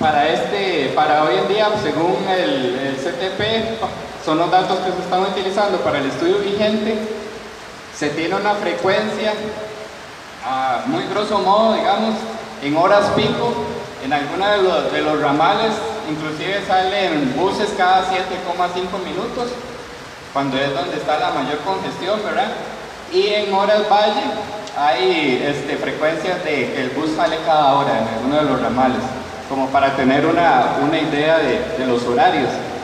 Para hoy en día, según el CTP, son los datos que se están utilizando para el estudio vigente, se tiene una frecuencia, muy grosso modo, digamos, en horas pico, en algunos de los ramales, inclusive salen buses cada 7,5 minutos, cuando es donde está la mayor congestión, ¿verdad? Y en horas valle hay frecuencias de que el bus sale cada hora en alguno de los ramales, como para tener una idea de los horarios.